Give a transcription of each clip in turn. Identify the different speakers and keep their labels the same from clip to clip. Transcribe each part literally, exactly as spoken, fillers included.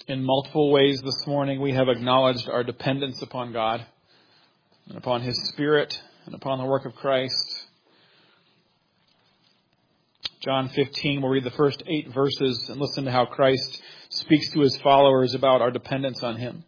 Speaker 1: In multiple ways this morning, we have acknowledged our dependence upon God and upon His Spirit and upon the work of Christ. John fifteen, we'll read the first eight verses and listen to how Christ speaks to His followers about our dependence on Him.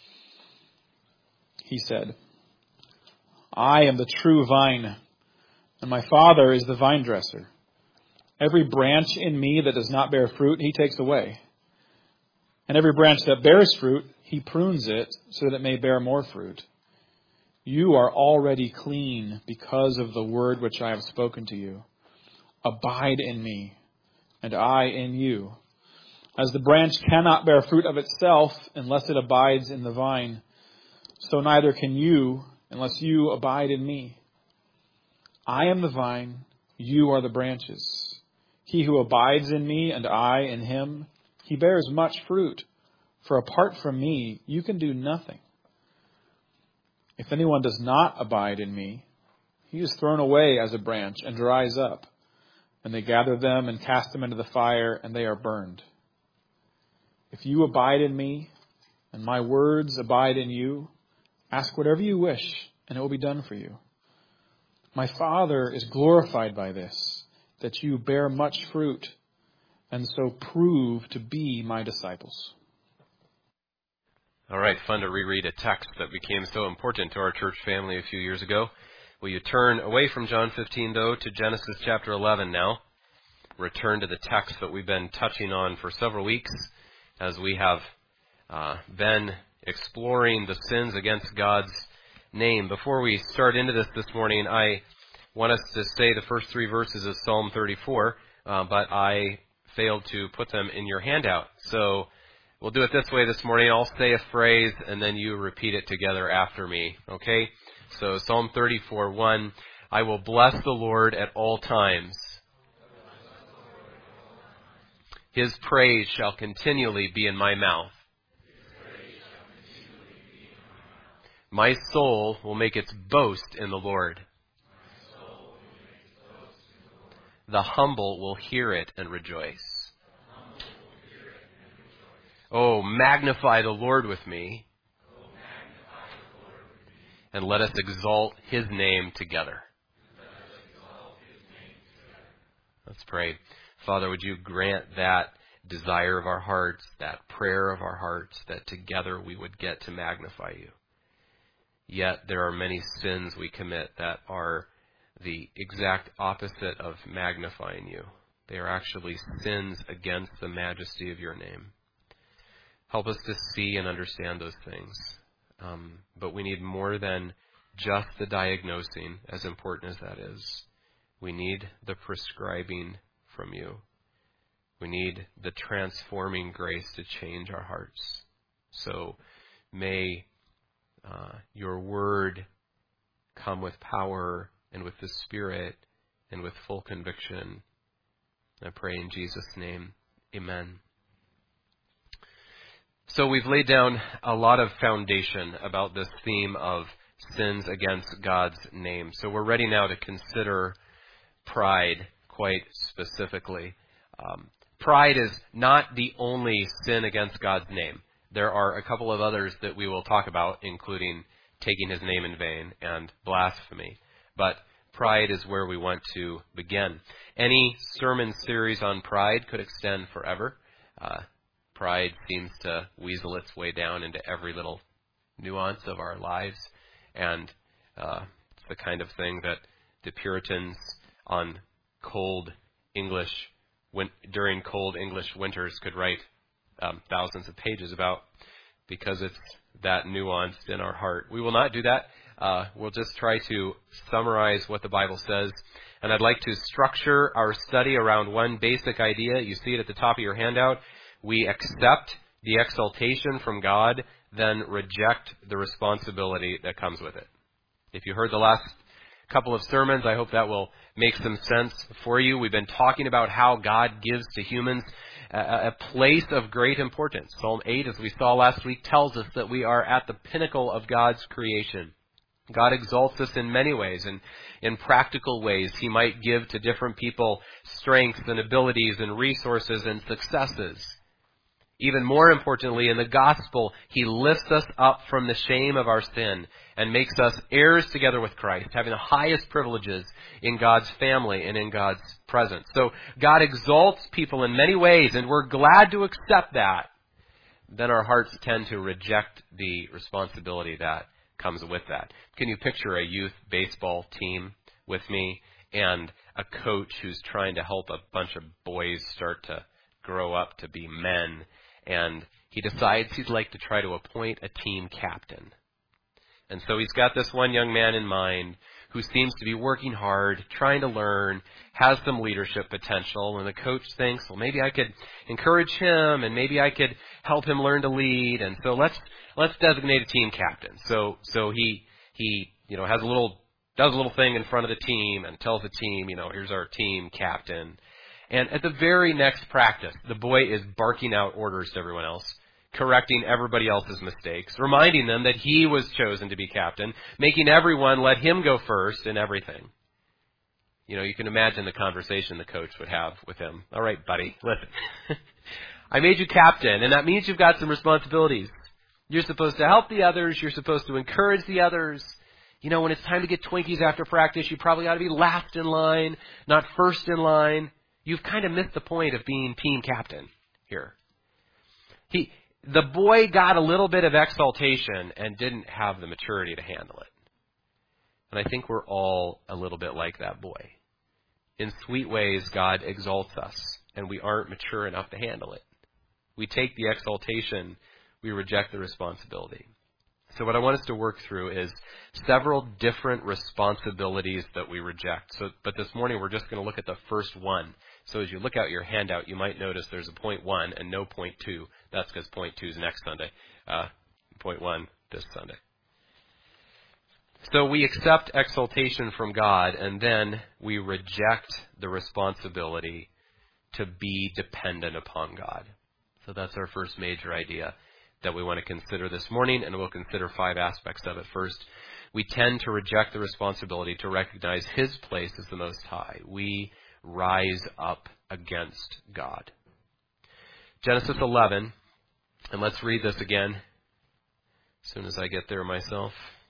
Speaker 1: He said, "I am the true vine, and my Father is the vine dresser. Every branch in me that does not bear fruit, He takes away. And every branch that bears fruit, He prunes it so that it may bear more fruit. You are already clean because of the word which I have spoken to you. Abide in me, and I in you. As the branch cannot bear fruit of itself unless it abides in the vine, so neither can you unless you abide in me. I am the vine, you are the branches. He who abides in me and I in him, he bears much fruit, for apart from me, you can do nothing. If anyone does not abide in me, he is thrown away as a branch and dries up, and they gather them and cast them into the fire, and they are burned. If you abide in me, and my words abide in you, ask whatever you wish, and it will be done for you. My Father is glorified by this, that you bear much fruit, and so prove to be my disciples."
Speaker 2: All right, fun to reread a text that became so important to our church family a few years ago. Will you turn away from John fifteen, though, to Genesis chapter eleven now? Return to the text that we've been touching on for several weeks as we have uh, been exploring the sins against God's name. Before we start into this this morning, I want us to say the first three verses of Psalm thirty-four, uh, but I failed to put them in your handout. So we'll do it this way this morning. I'll say a phrase, and then you repeat it together after me, okay? So Psalm thirty-four, one, I will bless the Lord at all times. His praise shall continually be in my mouth. My soul will make its boast in the Lord. The humble will hear it and rejoice. Oh, magnify the Lord with me. And let us exalt His name together. Let's pray. Father, would you grant that desire of our hearts, that prayer of our hearts, that together we would get to magnify you. Yet there are many sins we commit that are the exact opposite of magnifying you. They are actually sins against the majesty of your name. Help us to see and understand those things. Um, but we need more than just the diagnosing, as important as that is. We need the prescribing from you. We need the transforming grace to change our hearts. So may uh, your word come with power and with the Spirit and with full conviction. I pray in Jesus' name. Amen. So we've laid down a lot of foundation about this theme of sins against God's name. So we're ready now to consider pride quite specifically. Um, pride is not the only sin against God's name. There are a couple of others that we will talk about, including taking His name in vain and blasphemy. But pride is where we want to begin. Any sermon series on pride could extend forever. Uh, Pride seems to weasel its way down into every little nuance of our lives. And uh, it's the kind of thing that the Puritans on cold English, win- during cold English winters could write um, thousands of pages about, because it's that nuanced in our heart. We will not do that. Uh, we'll just try to summarize what the Bible says. And I'd like to structure our study around one basic idea. You see it at the top of your handout. We accept the exaltation from God, then reject the responsibility that comes with it. If you heard the last couple of sermons, I hope that will make some sense for you. We've been talking about how God gives to humans a, a place of great importance. Psalm eight, as we saw last week, tells us that we are at the pinnacle of God's creation. God exalts us in many ways, and in practical ways. He might give to different people strengths and abilities and resources and successes. Even more importantly, in the gospel, he lifts us up from the shame of our sin and makes us heirs together with Christ, having the highest privileges in God's family and in God's presence. So God exalts people in many ways, and we're glad to accept that. Then our hearts tend to reject the responsibility that comes with that. Can you picture a youth baseball team with me and a coach who's trying to help a bunch of boys start to grow up to be men, and he decides he'd like to try to appoint a team captain. And so he's got this one young man in mind who seems to be working hard, trying to learn, has some leadership potential, and the coach thinks, well, maybe I could encourage him, and maybe I could help him learn to lead, and so let's let's designate a team captain. So so he he you know has a little does a little thing in front of the team and tells the team, you know, here's our team captain. And at the very next practice, the boy is barking out orders to everyone else, correcting everybody else's mistakes, reminding them that he was chosen to be captain, making everyone let him go first in everything. You know, you can imagine the conversation the coach would have with him. All right, buddy, listen. I made you captain, and that means you've got some responsibilities. You're supposed to help the others. You're supposed to encourage the others. You know, when it's time to get Twinkies after practice, you probably ought to be last in line, not first in line. You've kind of missed the point of being team captain here. He, the boy got a little bit of exaltation and didn't have the maturity to handle it. And I think we're all a little bit like that boy. In sweet ways, God exalts us, and we aren't mature enough to handle it. We take the exaltation, we reject the responsibility. So what I want us to work through is several different responsibilities that we reject. So, but this morning we're just going to look at the first one. So as you look out your handout, you might notice there's a point one and no point two. That's because point two is next Sunday. Uh, point one this Sunday. So we accept exaltation from God, and then we reject the responsibility to be dependent upon God. So that's our first major idea that we want to consider this morning, and we'll consider five aspects of it. First, we tend to reject the responsibility to recognize His place as the Most High. We rise up against God. Genesis eleven, and let's read this again as soon as I get there myself.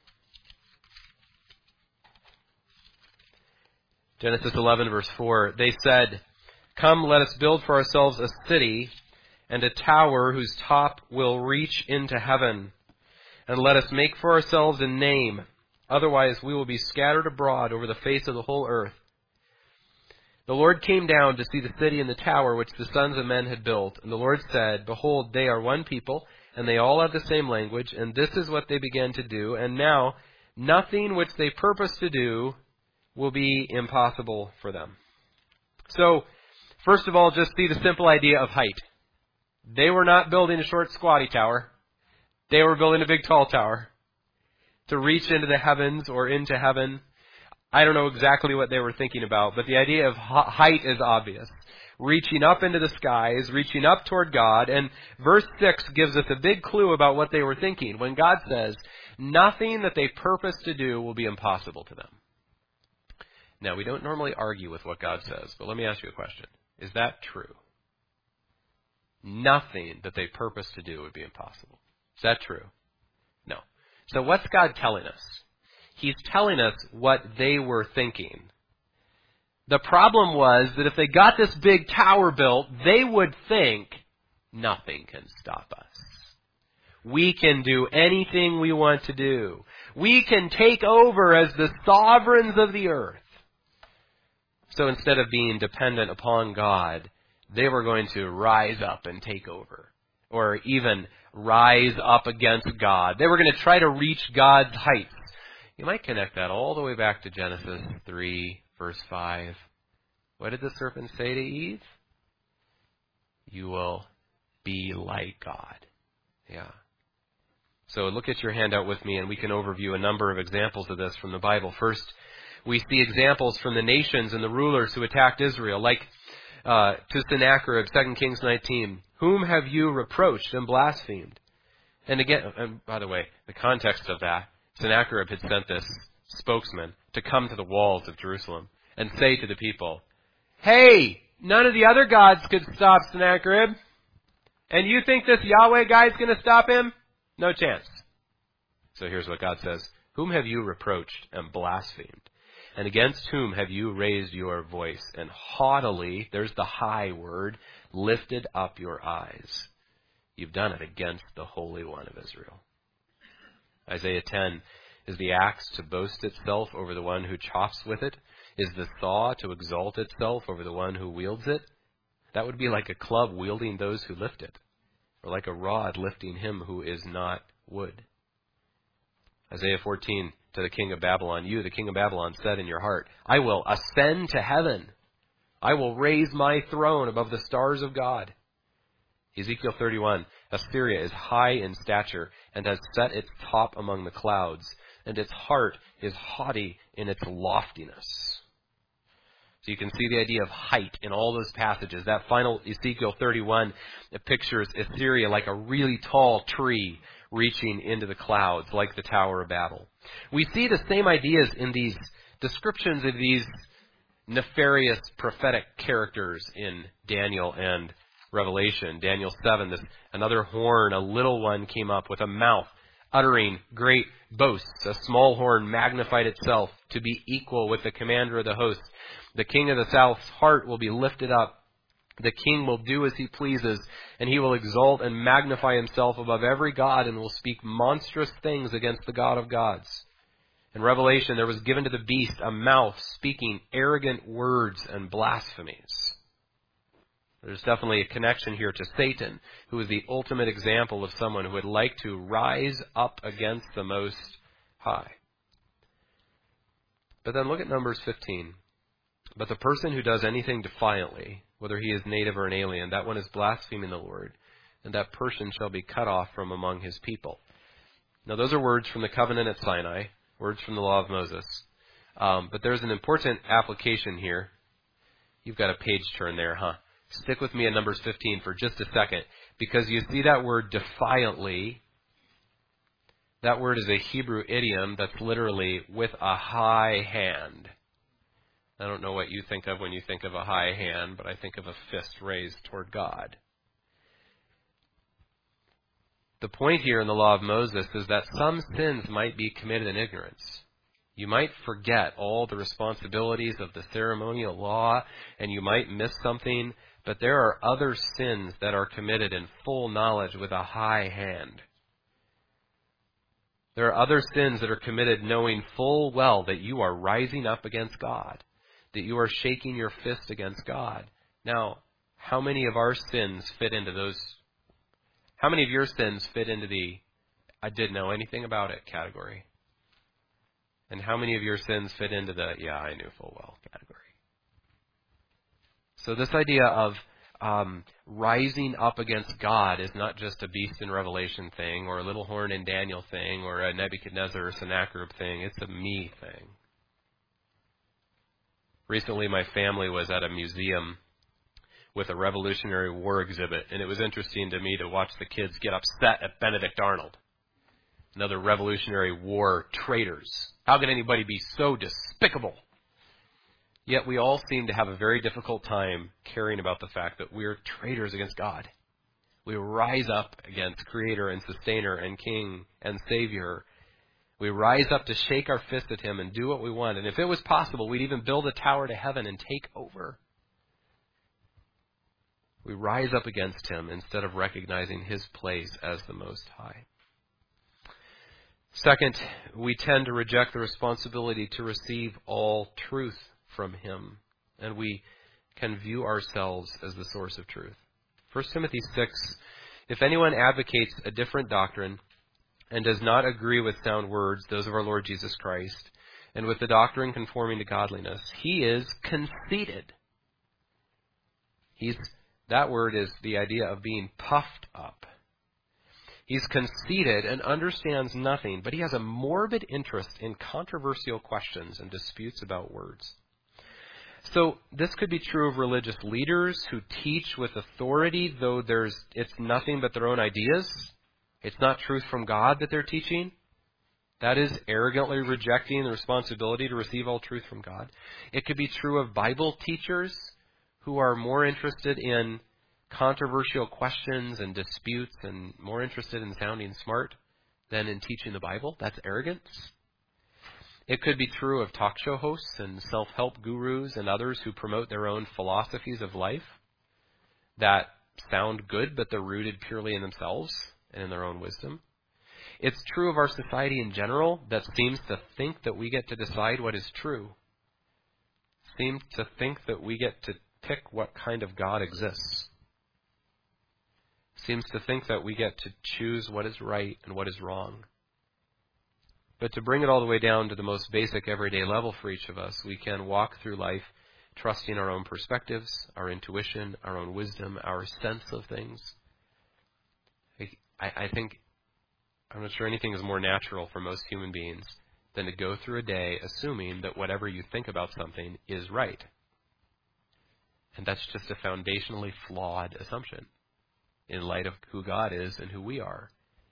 Speaker 2: Genesis eleven, verse four, they said, "Come, let us build for ourselves a city and a tower whose top will reach into heaven. And let us make for ourselves a name, otherwise we will be scattered abroad over the face of the whole earth." The Lord came down to see the city and the tower which the sons of men had built. And the Lord said, "Behold, they are one people, and they all have the same language, and this is what they began to do. And now nothing which they purpose to do will be impossible for them." So, first of all, just see the simple idea of height. They were not building a short, squatty tower. They were building a big, tall tower to reach into the heavens or into heaven. I don't know exactly what they were thinking about, but the idea of height is obvious. Reaching up into the skies, reaching up toward God. And verse six gives us a big clue about what they were thinking when God says, nothing that they purpose to do will be impossible to them. Now, we don't normally argue with what God says, but let me ask you a question. Is that true? Nothing that they purpose to do would be impossible. Is that true? No. So what's God telling us? He's telling us what they were thinking. The problem was that if they got this big tower built, they would think, nothing can stop us. We can do anything we want to do. We can take over as the sovereigns of the earth. So instead of being dependent upon God, they were going to rise up and take over, or even rise up against God. They were going to try to reach God's heights. You might connect that all the way back to Genesis three, verse five. What did the serpent say to Eve? You will be like God. Yeah. So look at your handout with me, and we can overview a number of examples of this from the Bible. First, we see examples from the nations and the rulers who attacked Israel, like Uh, to Sennacherib, Second Kings nineteen, "Whom have you reproached and blasphemed?" And again, and by the way, the context of that, Sennacherib had sent this spokesman to come to the walls of Jerusalem and say to the people, "Hey, none of the other gods could stop Sennacherib. And you think this Yahweh guy is going to stop him? No chance. So here's what God says. Whom have you reproached and blasphemed? And against whom have you raised your voice? And haughtily, there's the high word, lifted up your eyes. You've done it against the Holy One of Israel. Isaiah ten, is the axe to boast itself over the one who chops with it? Is the saw to exalt itself over the one who wields it? That would be like a club wielding those who lift it, or like a rod lifting him who is not wood. Isaiah fourteen, to the king of Babylon, you, the king of Babylon, said in your heart, I will ascend to heaven. I will raise my throne above the stars of God. Ezekiel thirty-one, Assyria is high in stature and has set its top among the clouds, and its heart is haughty in its loftiness. So you can see the idea of height in all those passages. That final Ezekiel thirty-one, it pictures Assyria like a really tall tree reaching into the clouds, like the Tower of Babel. We see the same ideas in these descriptions of these nefarious prophetic characters in Daniel and Revelation. Daniel seven, this another horn, a little one came up with a mouth, uttering great boasts. A small horn magnified itself to be equal with the commander of the host. The king of the south's heart will be lifted up. The king will do as he pleases, and he will exalt and magnify himself above every god and will speak monstrous things against the God of gods. In Revelation, there was given to the beast a mouth speaking arrogant words and blasphemies. There's definitely a connection here to Satan, who is the ultimate example of someone who would like to rise up against the Most High. But then look at Numbers fifteen. But the person who does anything defiantly, whether he is native or an alien, that one is blaspheming the Lord, and that person shall be cut off from among his people. Now, those are words from the covenant at Sinai, words from the law of Moses. Um, but there's an important application here. You've got a page turn there, huh? Stick with me at Numbers fifteen for just a second, because you see that word defiantly. That word is a Hebrew idiom that's literally with a high hand. I don't know what you think of when you think of a high hand, but I think of a fist raised toward God. The point here in the law of Moses is that some sins might be committed in ignorance. You might forget all the responsibilities of the ceremonial law, and you might miss something, but there are other sins that are committed in full knowledge with a high hand. There are other sins that are committed knowing full well that you are rising up against God, that you are shaking your fist against God. Now, how many of our sins fit into those? How many of your sins fit into the I didn't know anything about it category? And how many of your sins fit into the yeah, I knew full well category? So this idea of um, rising up against God is not just a beast in Revelation thing, or a little horn in Daniel thing, or a Nebuchadnezzar or Sennacherib thing. It's a me thing. Recently, my family was at a museum with a Revolutionary War exhibit, and it was interesting to me to watch the kids get upset at Benedict Arnold, another Revolutionary War traitors. How could anybody be so despicable? Yet we all seem to have a very difficult time caring about the fact that we're traitors against God. We rise up against Creator and Sustainer and King and Savior. We rise up to shake our fist at Him and do what we want. And if it was possible, we'd even build a tower to heaven and take over. We rise up against Him instead of recognizing His place as the Most High. Second, we tend to reject the responsibility to receive all truth from Him, and we can view ourselves as the source of truth. First Timothy six, if anyone advocates a different doctrine and does not agree with sound words, those of our Lord Jesus Christ, and with the doctrine conforming to godliness, he is conceited. He's, that word is the idea of being puffed up. He's conceited and understands nothing, but he has a morbid interest in controversial questions and disputes about words. So this could be true of religious leaders who teach with authority, though there's it's nothing but their own ideas. It's not truth from God that they're teaching. That is arrogantly rejecting the responsibility to receive all truth from God. It could be true of Bible teachers who are more interested in controversial questions and disputes and more interested in sounding smart than in teaching the Bible. That's arrogance. It could be true of talk show hosts and self-help gurus and others who promote their own philosophies of life that sound good, but they're rooted purely in themselves and in their own wisdom. It's true of our society in general that seems to think that we get to decide what is true. Seems to think that we get to pick what kind of God exists. Seems to think that we get to choose what is right and what is wrong. But to bring it all the way down to the most basic everyday level for each of us, we can walk through life trusting our own perspectives, our intuition, our own wisdom, our sense of things. I, I think, I'm not sure anything is more natural for most human beings than to go through a day assuming that whatever you think about something is right. And that's just a foundationally flawed assumption in light of who God is and who we are.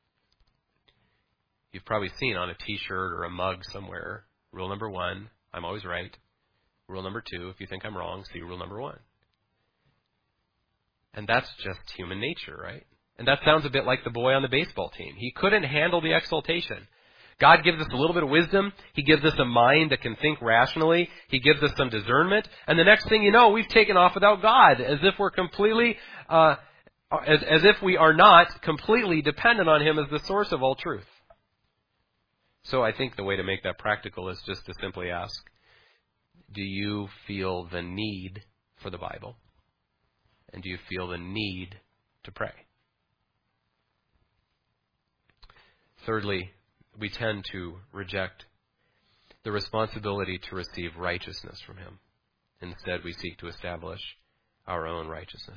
Speaker 2: You've probably seen on a t-shirt or a mug somewhere, rule number one, I'm always right. Rule number two, if you think I'm wrong, see rule number one. And that's just human nature, right? And that sounds a bit like the boy on the baseball team. He couldn't handle the exaltation. God gives us a little bit of wisdom. He gives us a mind that can think rationally. He gives us some discernment. And the next thing you know, we've taken off without God, as if we're completely, uh, as, as if we are not completely dependent on Him as the source of all truth. So I think the way to make that practical is just to simply ask, do you feel the need for the Bible? And do you feel the need to pray? Thirdly, we tend to reject the responsibility to receive righteousness from Him. Instead, we seek to establish our own righteousness.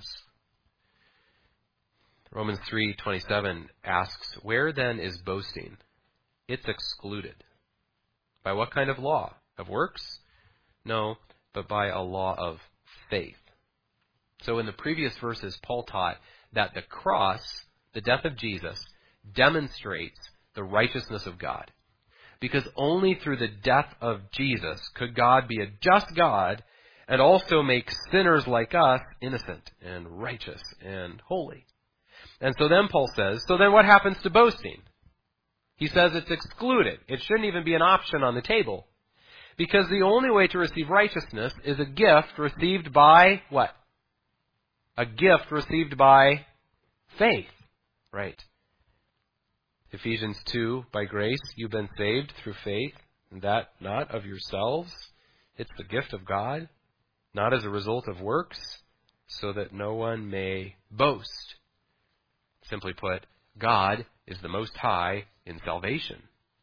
Speaker 2: Romans three twenty-seven asks, where then is boasting? It's excluded. By what kind of law? Of works? No, but by a law of faith. So in the previous verses, Paul taught that the cross, the death of Jesus, demonstrates the righteousness of God. Because only through the death of Jesus could God be a just God and also make sinners like us innocent and righteous and holy. And so then Paul says, so then what happens to boasting? He says it's excluded. It shouldn't even be an option on the table. Because the only way to receive righteousness is a gift received by what? A gift received by faith. Right. Ephesians two, by grace you've been saved through faith, and that not of yourselves. It's the gift of God, not as a result of works, so that no one may boast. Simply put, God is the Most High in salvation.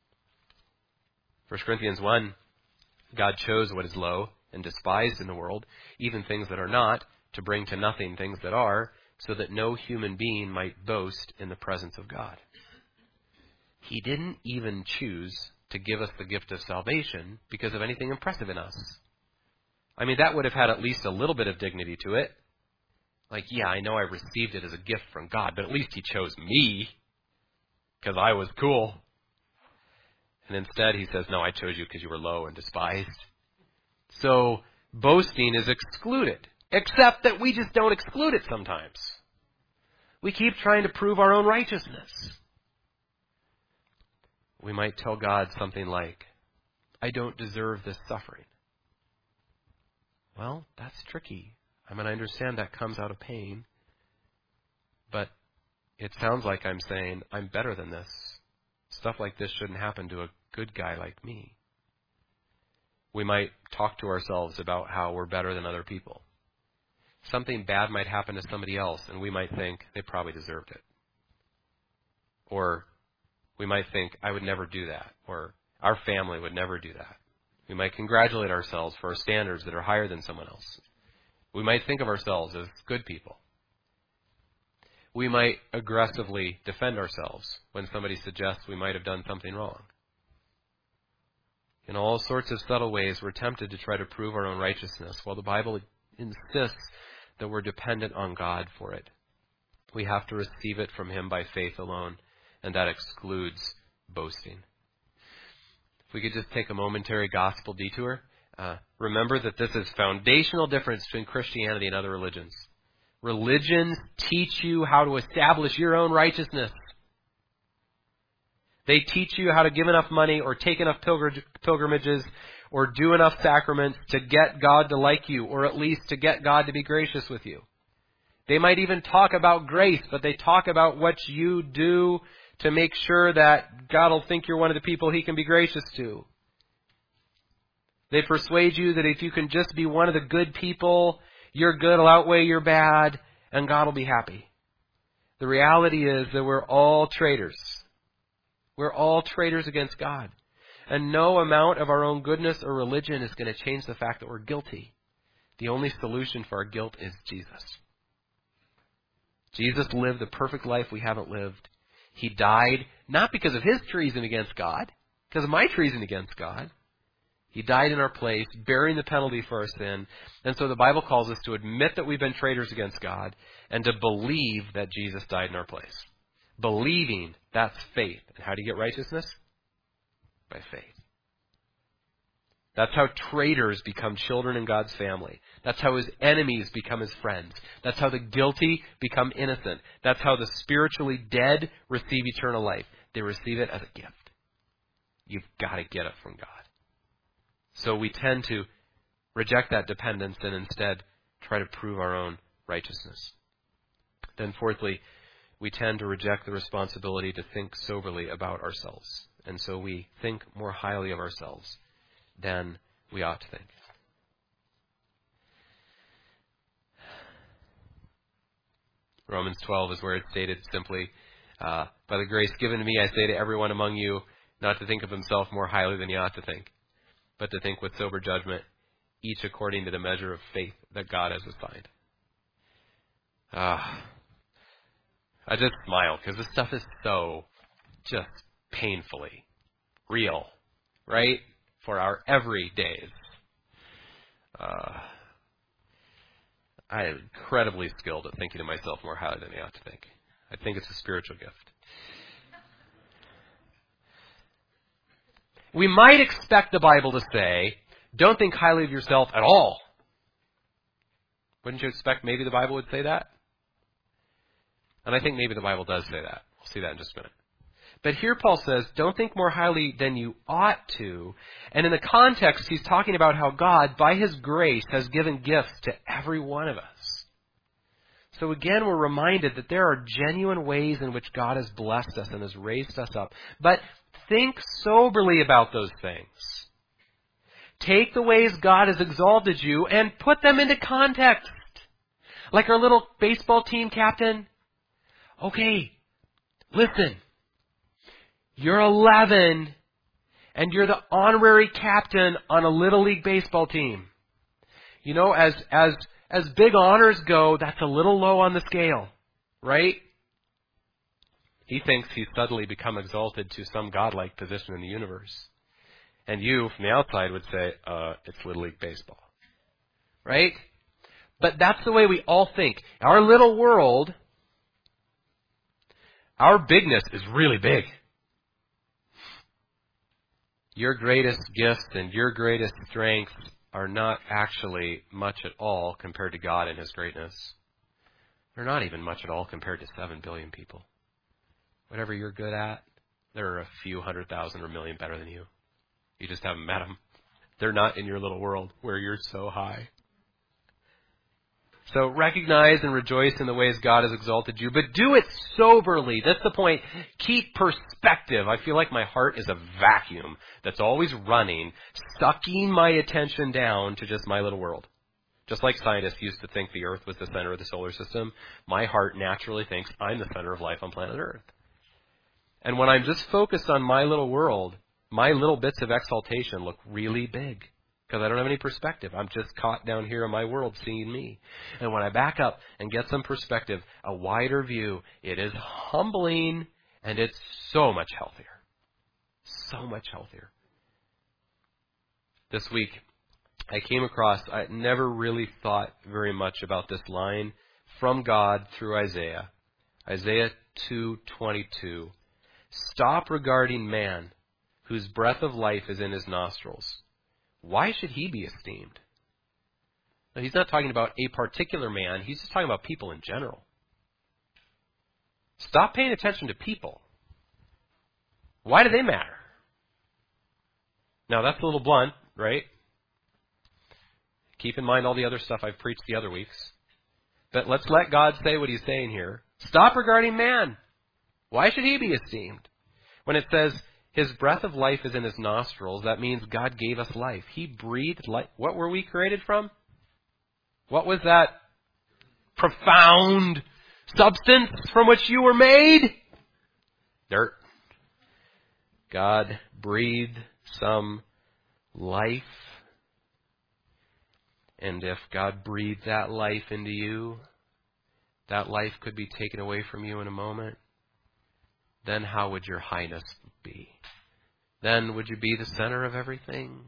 Speaker 2: First Corinthians one, God chose what is low and despised in the world, even things that are not, to bring to nothing things that are, so that no human being might boast in the presence of God. He didn't even choose to give us the gift of salvation because of anything impressive in us. I mean, that would have had at least a little bit of dignity to it. Like, yeah, I know I received it as a gift from God, but at least He chose me because I was cool. And instead He says, no, I chose you because you were low and despised. So boasting is excluded, except that we just don't exclude it sometimes. We keep trying to prove our own righteousness. We might tell God something like, I don't deserve this suffering. Well, that's tricky. I mean, I understand that comes out of pain. But it sounds like I'm saying, I'm better than this. Stuff like this shouldn't happen to a good guy like me. We might talk to ourselves about how we're better than other people. Something bad might happen to somebody else, and we might think they probably deserved it. Or we might think, I would never do that, or our family would never do that. We might congratulate ourselves for our standards that are higher than someone else. We might think of ourselves as good people. We might aggressively defend ourselves when somebody suggests we might have done something wrong. In all sorts of subtle ways, we're tempted to try to prove our own righteousness, while the Bible insists that we're dependent on God for it. We have to receive it from Him by faith alone. And that excludes boasting. If we could just take a momentary gospel detour. Uh, remember that this is foundational difference between Christianity and other religions. Religions teach you how to establish your own righteousness. They teach you how to give enough money or take enough pilgrimages or do enough sacraments to get God to like you, or at least to get God to be gracious with you. They might even talk about grace, but they talk about what you do to make sure that God will think you're one of the people He can be gracious to. They persuade you that if you can just be one of the good people, your good will outweigh your bad, and God will be happy. The reality is that we're all traitors. We're all traitors against God. And no amount of our own goodness or religion is going to change the fact that we're guilty. The only solution for our guilt is Jesus. Jesus lived the perfect life we haven't lived. He died not because of His treason against God, because of my treason against God. He died in our place, bearing the penalty for our sin. And so the Bible calls us to admit that we've been traitors against God and to believe that Jesus died in our place. Believing, that's faith. And how do you get righteousness? By faith. That's how traitors become children in God's family. That's how His enemies become His friends. That's how the guilty become innocent. That's how the spiritually dead receive eternal life. They receive it as a gift. You've got to get it from God. So we tend to reject that dependence and instead try to prove our own righteousness. Then fourthly, we tend to reject the responsibility to think soberly about ourselves. And so we think more highly of ourselves than we ought to think. Romans twelve is where it's stated simply, uh, by the grace given to me, I say to everyone among you, not to think of himself more highly than he ought to think, but to think with sober judgment, each according to the measure of faith that God has assigned. Ah, I just smile because this stuff is so just painfully real, right? For our everydays. Uh, I am incredibly skilled at thinking of myself more highly than I ought to think. I think it's a spiritual gift. We might expect the Bible to say, don't think highly of yourself at all. Wouldn't you expect maybe the Bible would say that? And I think maybe the Bible does say that. We'll see that in just a minute. But here Paul says, don't think more highly than you ought to. And in the context, he's talking about how God, by His grace, has given gifts to every one of us. So again, we're reminded that there are genuine ways in which God has blessed us and has raised us up. But think soberly about those things. Take the ways God has exalted you and put them into context. Like our little baseball team captain. Okay, listen. You're eleven, and you're the honorary captain on a Little League baseball team. You know, as as as big honors go, that's a little low on the scale, right? He thinks he's suddenly become exalted to some godlike position in the universe. And you, from the outside, would say, uh, it's Little League baseball. Right? But that's the way we all think. Our little world, our bigness is really big. Your greatest gifts and your greatest strengths are not actually much at all compared to God and His greatness. They're not even much at all compared to seven billion people. Whatever you're good at, there are a few hundred thousand or million better than you. You just haven't met them. They're not in your little world where you're so high. So recognize and rejoice in the ways God has exalted you, but do it soberly. That's the point. Keep perspective. I feel like my heart is a vacuum that's always running, sucking my attention down to just my little world. Just like scientists used to think the Earth was the center of the solar system, my heart naturally thinks I'm the center of life on planet Earth. And when I'm just focused on my little world, my little bits of exaltation look really big. Because I don't have any perspective. I'm just caught down here in my world seeing me. And when I back up and get some perspective, a wider view, it is humbling and it's so much healthier. So much healthier. This week, I came across, I never really thought very much about this line from God through Isaiah. Isaiah two twenty-two. Stop regarding man, whose breath of life is in his nostrils. Why should he be esteemed? No, he's not talking about a particular man. He's just talking about people in general. Stop paying attention to people. Why do they matter? Now, that's a little blunt, right? Keep in mind all the other stuff I've preached the other weeks. But let's let God say what he's saying here. Stop regarding man. Why should he be esteemed? When it says his breath of life is in his nostrils, that means God gave us life. He breathed life. What were we created from? What was that profound substance from which you were made? Dirt. God breathed some life. And if God breathed that life into you, that life could be taken away from you in a moment. Then how would your highness be? Then would you be the center of everything?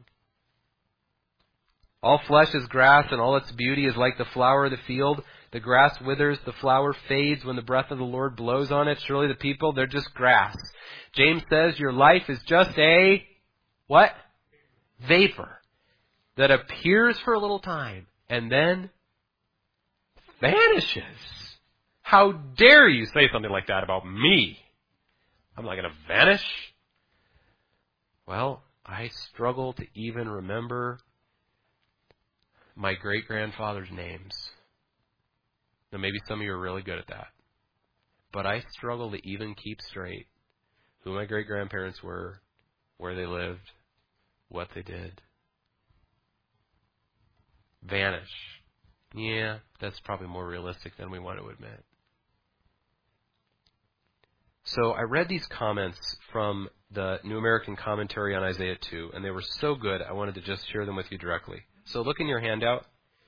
Speaker 2: All flesh is grass, and all its beauty is like the flower of the field. The grass withers, the flower fades when the breath of the Lord blows on it. Surely the people, they're just grass. James says your life is just a, what? Vapor that appears for a little time and then vanishes. How dare you say something like that about me? I'm not going to vanish. Well, I struggle to even remember my great-grandfather's names. Now, maybe some of you are really good at that. But I struggle to even keep straight who my great-grandparents were, where they lived, what they did. Vanish. Yeah, that's probably more realistic than we want to admit. So I read these comments from the New American Commentary on Isaiah two, and they were so good, I wanted to just share them with you directly. So look in your handout.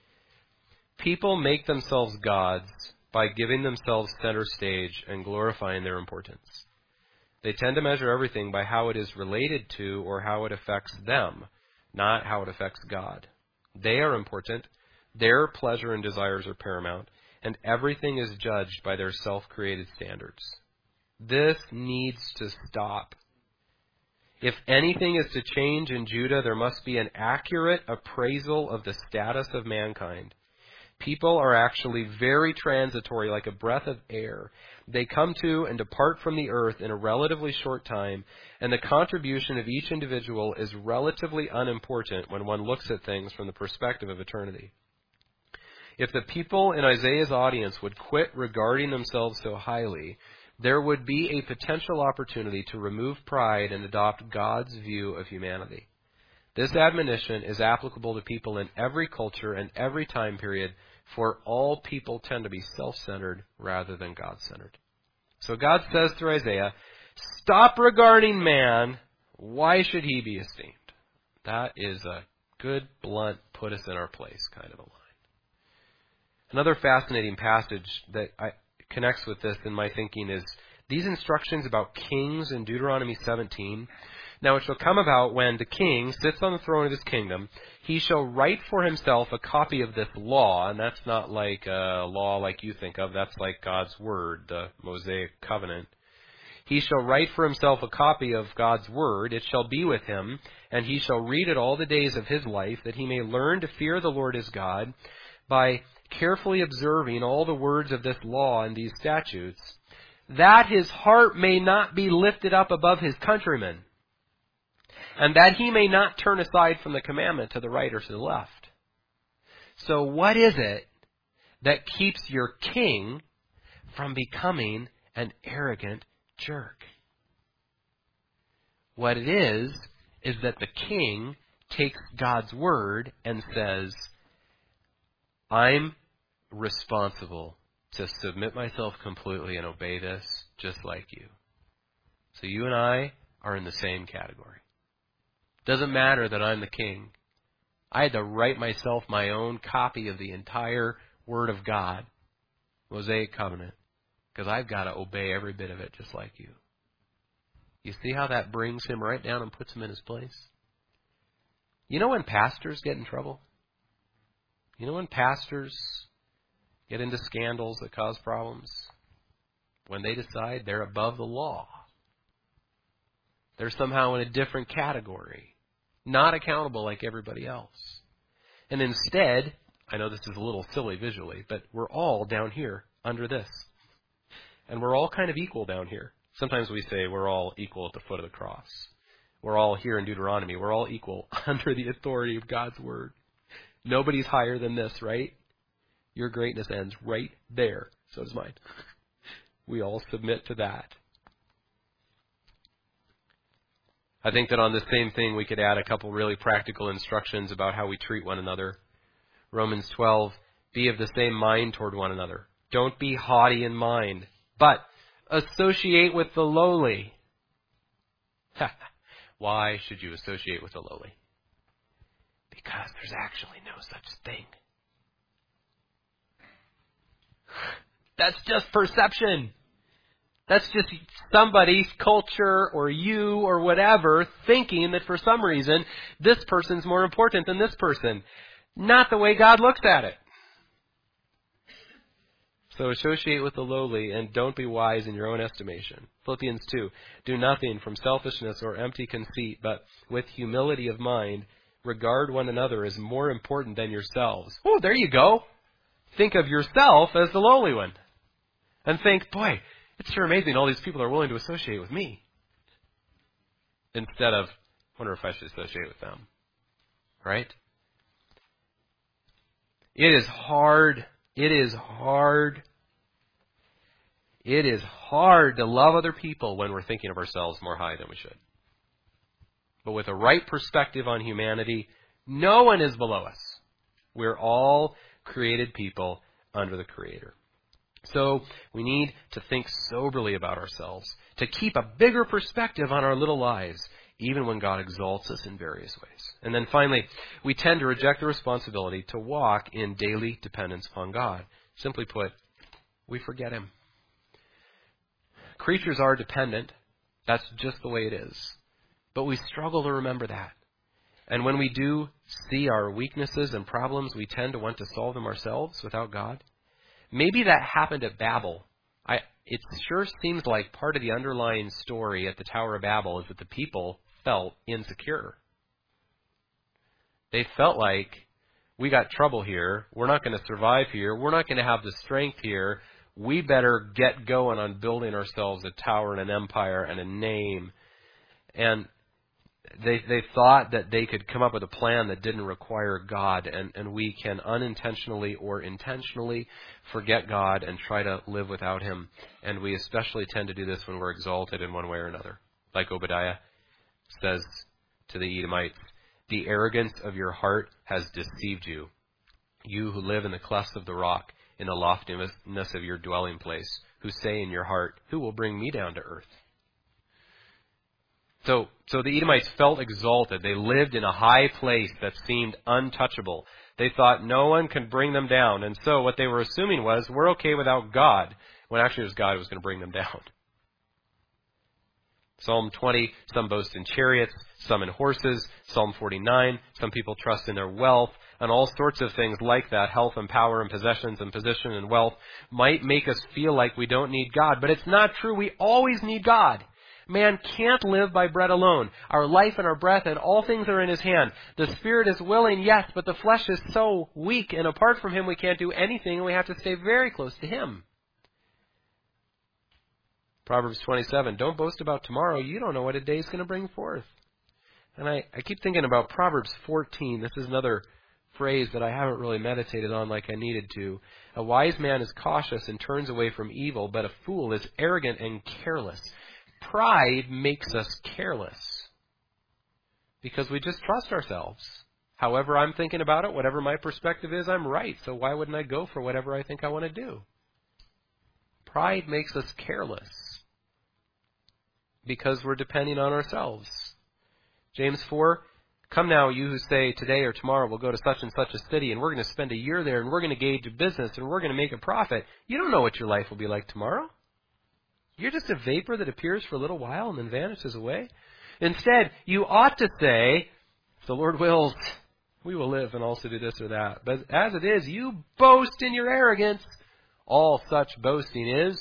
Speaker 2: People make themselves gods by giving themselves center stage and glorifying their importance. They tend to measure everything by how it is related to or how it affects them, not how it affects God. They are important, their pleasure and desires are paramount, and everything is judged by their self-created standards. This needs to stop. If anything is to change in Judah, there must be an accurate appraisal of the status of mankind. People are actually very transitory, like a breath of air. They come to and depart from the earth in a relatively short time, and the contribution of each individual is relatively unimportant when one looks at things from the perspective of eternity. If the people in Isaiah's audience would quit regarding themselves so highly, there would be a potential opportunity to remove pride and adopt God's view of humanity. This admonition is applicable to people in every culture and every time period, for all people tend to be self-centered rather than God-centered. So God says through Isaiah, stop regarding man. Why should he be esteemed? That is a good, blunt, put us in our place kind of a line. Another fascinating passage that I, connects with this in my thinking is these instructions about kings in Deuteronomy seventeen. Now it shall come about when the king sits on the throne of his kingdom, he shall write for himself a copy of this law, and that's not like a law like you think of, that's like God's word, the Mosaic covenant. He shall write for himself a copy of God's word, it shall be with him, and he shall read it all the days of his life, that he may learn to fear the Lord his God, by carefully observing all the words of this law and these statutes, that his heart may not be lifted up above his countrymen, and that he may not turn aside from the commandment to the right or to the left. So what is it that keeps your king from becoming an arrogant jerk? What it is, is that the king takes God's word and says, I'm responsible to submit myself completely and obey this just like you. So you and I are in the same category. Doesn't matter that I'm the king. I had to write myself my own copy of the entire Word of God, Mosaic Covenant, because I've got to obey every bit of it just like you. You see how that brings him right down and puts him in his place? You know when pastors get in trouble? You know when pastors get into scandals that cause problems? When they decide they're above the law. They're somehow in a different category, not accountable like everybody else. And instead, I know this is a little silly visually, but we're all down here under this. And we're all kind of equal down here. Sometimes we say we're all equal at the foot of the cross. We're all here in Deuteronomy. We're all equal under the authority of God's word. Nobody's higher than this, right? Your greatness ends right there. So does mine. We all submit to that. I think that on the same thing we could add a couple really practical instructions about how we treat one another. Romans twelve, be of the same mind toward one another. Don't be haughty in mind, but associate with the lowly. Why should you associate with the lowly? Because there's actually no such thing. That's just perception. That's just somebody's culture or you or whatever thinking that for some reason this person's more important than this person. Not the way God looks at it. So associate with the lowly and don't be wise in your own estimation. Philippians two, do nothing from selfishness or empty conceit, but with humility of mind, regard one another as more important than yourselves. Oh, there you go. Think of yourself as the lowly one. And think, boy, it's sure amazing all these people are willing to associate with me. Instead of, wonder if I should associate with them. Right? It is hard. It is hard. It is hard to love other people when we're thinking of ourselves more high than we should. But with a right perspective on humanity, no one is below us. We're all created people under the Creator. So we need to think soberly about ourselves, to keep a bigger perspective on our little lives, even when God exalts us in various ways. And then finally, we tend to reject the responsibility to walk in daily dependence upon God. Simply put, we forget Him. Creatures are dependent. That's just the way it is. But we struggle to remember that. And when we do see our weaknesses and problems, we tend to want to solve them ourselves without God. Maybe that happened at Babel. I, it sure seems like part of the underlying story at the Tower of Babel is that the people felt insecure. They felt like, we got trouble here. We're not going to survive here. We're not going to have the strength here. We better get going on building ourselves a tower and an empire and a name. And They they thought that they could come up with a plan that didn't require God, and, and we can unintentionally or intentionally forget God and try to live without Him. And we especially tend to do this when we're exalted in one way or another. Like Obadiah says to the Edomites, the arrogance of your heart has deceived you, you who live in the clefts of the rock, in the loftiness of your dwelling place, who say in your heart, who will bring me down to earth? So, so the Edomites felt exalted. They lived in a high place that seemed untouchable. They thought no one could bring them down. And so what they were assuming was, we're okay without God, when actually it was God who was going to bring them down. Psalm twenty, some boast in chariots, some in horses. Psalm forty-nine, some people trust in their wealth. And all sorts of things like that, health and power and possessions and position and wealth, might make us feel like we don't need God. But it's not true. We always need God. Man can't live by bread alone. Our life and our breath and all things are in His hand. The Spirit is willing, yes, but the flesh is so weak, and apart from Him we can't do anything, and we have to stay very close to Him. Proverbs twenty-seven, don't boast about tomorrow. You don't know what a day is going to bring forth. And I, I keep thinking about Proverbs fourteen. This is another phrase that I haven't really meditated on like I needed to. A wise man is cautious and turns away from evil, but a fool is arrogant and careless. Pride makes us careless because we just trust ourselves. However I'm thinking about it, whatever my perspective is, I'm right. So why wouldn't I go for whatever I think I want to do? Pride makes us careless because we're depending on ourselves. James four, come now, you who say today or tomorrow we'll go to such and such a city and we're going to spend a year there and we're going to gauge a business and we're going to make a profit. You don't know what your life will be like tomorrow. You're just a vapor that appears for a little while and then vanishes away. Instead, you ought to say, if the Lord wills, we will live and also do this or that. But as it is, you boast in your arrogance. All such boasting is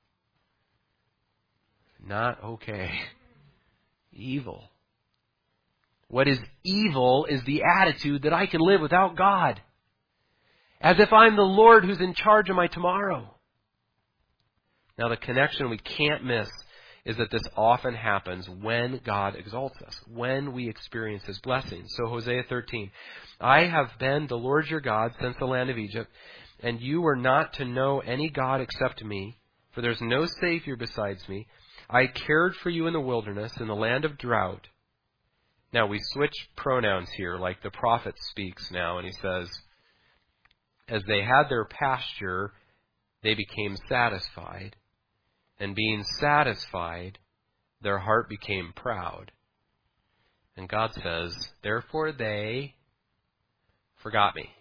Speaker 2: not okay. Evil. What is evil is the attitude that I can live without God. As if I'm the Lord who's in charge of my tomorrow. Now the connection we can't miss is that this often happens when God exalts us, when we experience His blessings. So Hosea thirteen, I have been the Lord your God since the land of Egypt, and you were not to know any God except me, for there's no Savior besides me. I cared for you in the wilderness, in the land of drought. Now we switch pronouns here, like the prophet speaks now, and he says, as they had their pasture, they became satisfied. And being satisfied, their heart became proud. And God says, therefore they forgot me.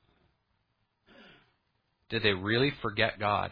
Speaker 2: Did they really forget God?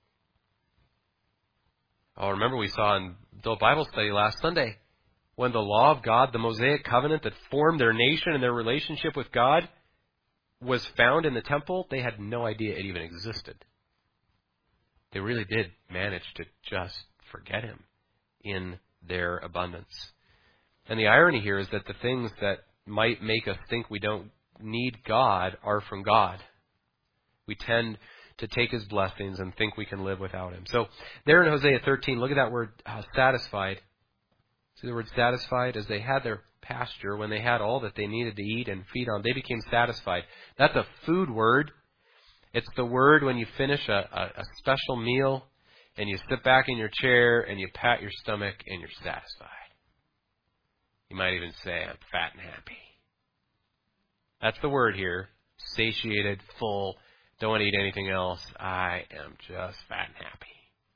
Speaker 2: Oh, remember we saw in the Bible study last Sunday, when the law of God, the Mosaic covenant that formed their nation and their relationship with God, was found in the temple, they had no idea it even existed. They really did manage to just forget Him in their abundance. And the irony here is that the things that might make us think we don't need God are from God. We tend to take His blessings and think we can live without Him. So there in Hosea thirteen, look at that word, uh, satisfied. See the word satisfied? As they had their pasture, when they had all that they needed to eat and feed on, they became satisfied. That's a food word. It's the word when you finish a, a, a special meal and you sit back in your chair and you pat your stomach and you're satisfied. You might even say, I'm fat and happy. That's the word here. Satiated, full, don't want to eat anything else. I am just fat and happy.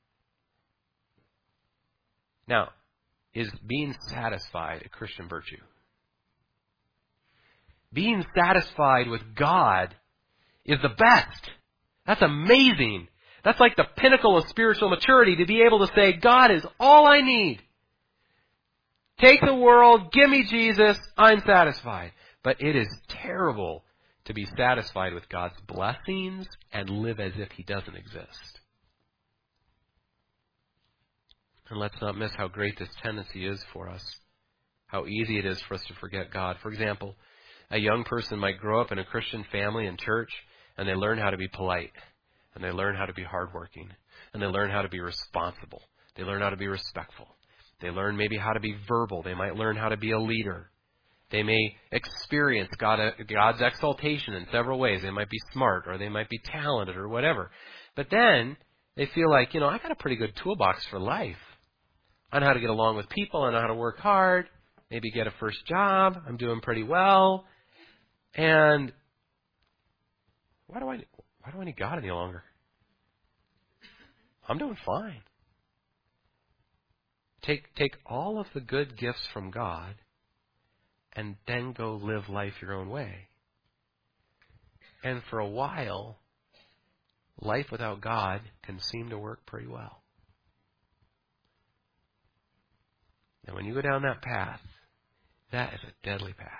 Speaker 2: Now, is being satisfied a Christian virtue? Being satisfied with God is the best. That's amazing. That's like the pinnacle of spiritual maturity, to be able to say, God is all I need. Take the world, give me Jesus, I'm satisfied. But it is terrible to be satisfied with God's blessings and live as if He doesn't exist. And let's not miss how great this tendency is for us. How easy it is for us to forget God. For example, a young person might grow up in a Christian family and church, and they learn how to be polite, and they learn how to be hardworking, and they learn how to be responsible. They learn how to be respectful. They learn maybe how to be verbal. They might learn how to be a leader. They may experience God, God's exaltation in several ways. They might be smart, or they might be talented, or whatever. But then they feel like, you know, I got a pretty good toolbox for life. I know how to get along with people. I know how to work hard. Maybe get a first job. I'm doing pretty well. And why do I why do I need God any longer? I'm doing fine. Take take all of the good gifts from God and then go live life your own way. And for a while, life without God can seem to work pretty well. And when you go down that path, that is a deadly path.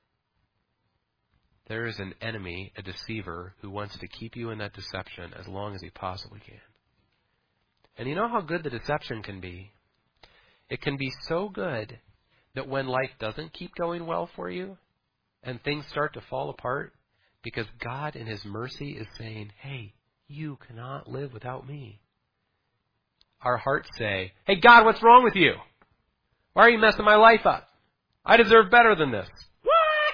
Speaker 2: There is an enemy, a deceiver, who wants to keep you in that deception as long as he possibly can. And you know how good the deception can be? It can be so good that when life doesn't keep going well for you and things start to fall apart, because God in His mercy is saying, hey, you cannot live without me. Our hearts say, hey, God, what's wrong with you? Why are you messing my life up? I deserve better than this. What?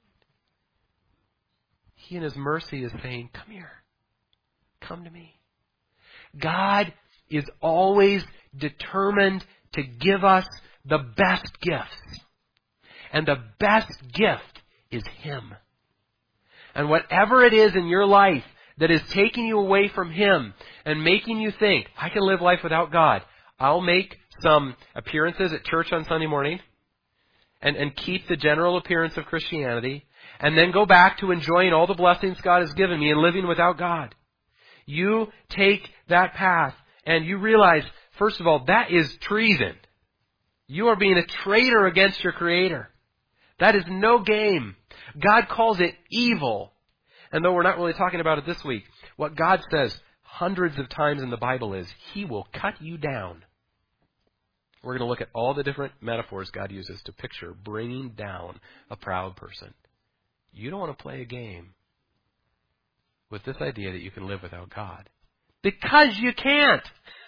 Speaker 2: He in His mercy is saying, come here. Come to me. God is always determined to give us the best gifts. And the best gift is Him. And whatever it is in your life that is taking you away from Him and making you think, I can live life without God. I'll make some appearances at church on Sunday morning and, and keep the general appearance of Christianity and then go back to enjoying all the blessings God has given me and living without God. You take that path and you realize, first of all, that is treason. You are being a traitor against your Creator. That is no game. God calls it evil. And though we're not really talking about it this week, what God says hundreds of times in the Bible is, He will cut you down. We're going to look at all the different metaphors God uses to picture bringing down a proud person. You don't want to play a game with this idea that you can live without God. Because you can't.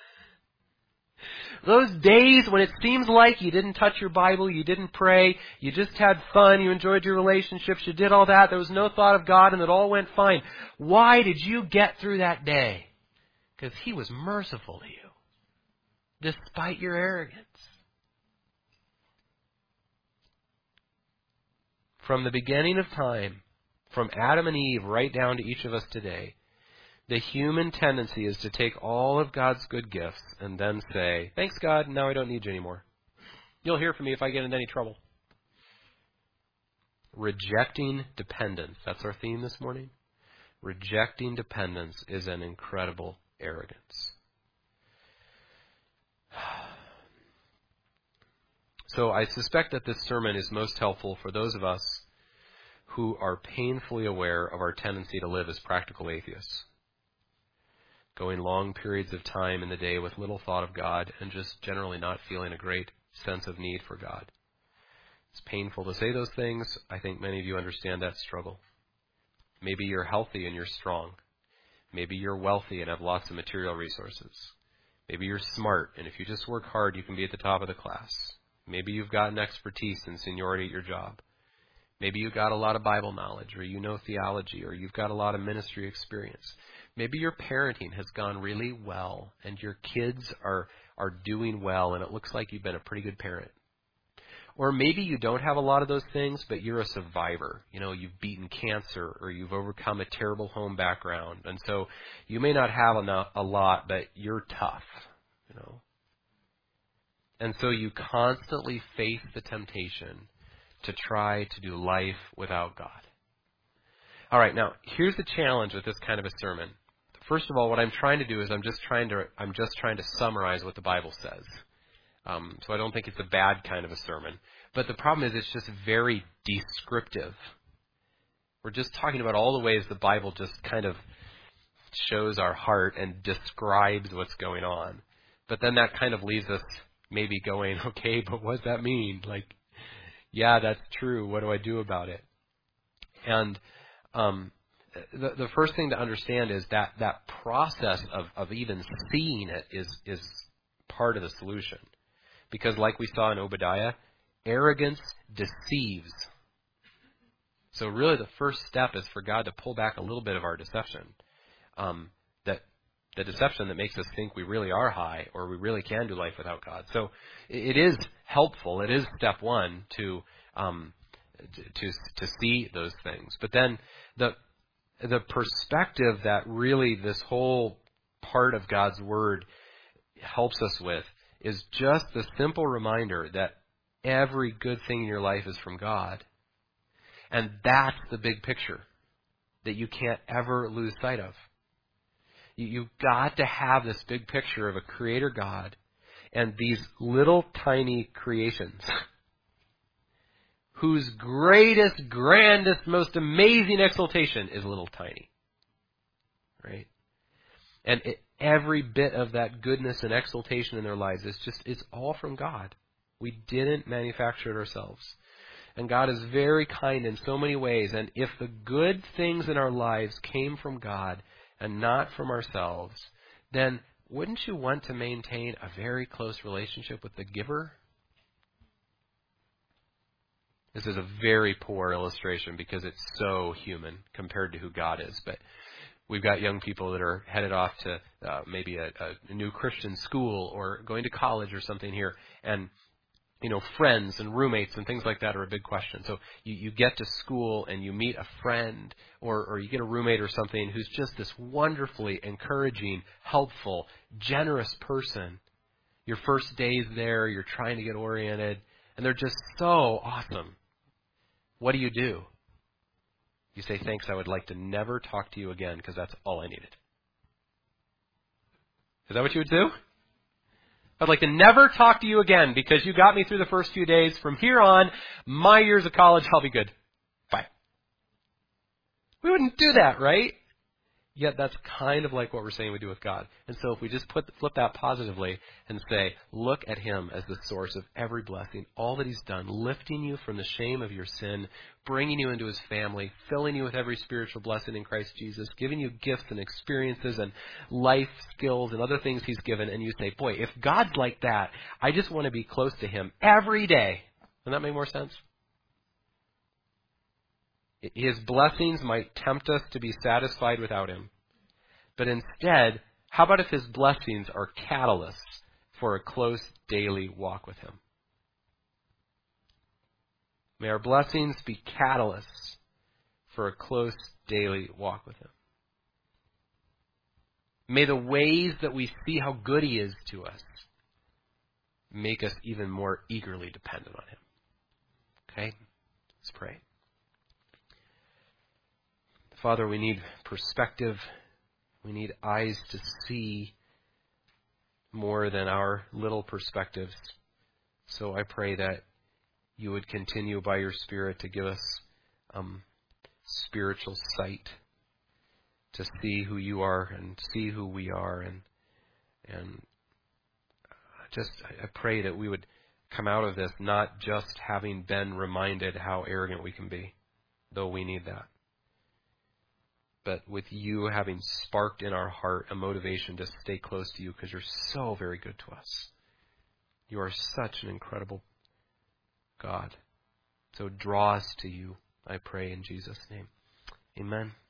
Speaker 2: Those days when it seems like you didn't touch your Bible, you didn't pray, you just had fun, you enjoyed your relationships, you did all that, there was no thought of God, and it all went fine. Why did you get through that day? Because He was merciful to you, despite your arrogance. From the beginning of time, from Adam and Eve right down to each of us today, the human tendency is to take all of God's good gifts and then say, thanks God, now I don't need you anymore. You'll hear from me if I get into any trouble. Rejecting dependence. That's our theme this morning. Rejecting dependence is an incredible arrogance. So I suspect that this sermon is most helpful for those of us who are painfully aware of our tendency to live as practical atheists, going long periods of time in the day with little thought of God and just generally not feeling a great sense of need for God. It's painful to say those things. I think many of you understand that struggle. Maybe you're healthy and you're strong. Maybe you're wealthy and have lots of material resources. Maybe you're smart, and if you just work hard, you can be at the top of the class. Maybe you've gotten expertise and seniority at your job. Maybe you've got a lot of Bible knowledge, or you know theology, or you've got a lot of ministry experience. Maybe your parenting has gone really well, and your kids are, are doing well, and it looks like you've been a pretty good parent. Or maybe you don't have a lot of those things, but you're a survivor. You know, you've beaten cancer, or you've overcome a terrible home background. And so you may not have enough, a lot, but you're tough, you know. And so you constantly face the temptation to try to do life without God. All right, now, here's the challenge with this kind of a sermon. First of all, what I'm trying to do is I'm just trying to I'm just trying to summarize what the Bible says. Um, so I don't think it's a bad kind of a sermon. But the problem is it's just very descriptive. We're just talking about all the ways the Bible just kind of shows our heart and describes what's going on. But then that kind of leaves us maybe going, okay, but what does that mean? Like, yeah, that's true. What do I do about it? And um, the, the first thing to understand is that that process of, of even seeing it is, is part of the solution. Because like we saw in Obadiah, arrogance deceives. So really the first step is for God to pull back a little bit of our deception. Um, that the deception that makes us think we really are high or we really can do life without God. So it is helpful. It is step one to um, to to see those things. But then the the perspective that really this whole part of God's Word helps us with is just the simple reminder that every good thing in your life is from God. And that's the big picture that you can't ever lose sight of. You've got to have this big picture of a creator God and these little tiny creations whose greatest, grandest, most amazing exaltation is little tiny. Right? And it, every bit of that goodness and exaltation in their lives is just, it's all from God. We didn't manufacture it ourselves. And God is very kind in so many ways. And if the good things in our lives came from God and not from ourselves, then wouldn't you want to maintain a very close relationship with the giver? This is a very poor illustration because it's so human compared to who God is. But we've got young people that are headed off to uh, maybe a, a new Christian school or going to college or something here. And you know, friends and roommates and things like that are a big question. So you, you get to school and you meet a friend or, or you get a roommate or something who's just this wonderfully encouraging, helpful, generous person. Your first day's there, you're trying to get oriented, and they're just so awesome. What do you do? You say, thanks, I would like to never talk to you again because that's all I needed. Is that what you would do? I'd like to never talk to you again because you got me through the first few days. From here on, my years of college, I'll be good. Bye. We wouldn't do that, right? Yet that's kind of like what we're saying we do with God. And so if we just put flip that positively and say, look at him as the source of every blessing, all that he's done, lifting you from the shame of your sin, bringing you into his family, filling you with every spiritual blessing in Christ Jesus, giving you gifts and experiences and life skills and other things he's given, and you say, boy, if God's like that, I just want to be close to him every day. Doesn't that make more sense? His blessings might tempt us to be satisfied without him. But instead, how about if his blessings are catalysts for a close daily walk with him? May our blessings be catalysts for a close daily walk with him. May the ways that we see how good he is to us make us even more eagerly dependent on him. Okay? Let's pray. Father, we need perspective. We need eyes to see more than our little perspectives. So I pray that you would continue by your Spirit to give us um, spiritual sight to see who you are and see who we are. And and just I pray that we would come out of this not just having been reminded how arrogant we can be, though we need that, but with you having sparked in our heart a motivation to stay close to you because you're so very good to us. You are such an incredible God. So draw us to you, I pray in Jesus' name. Amen.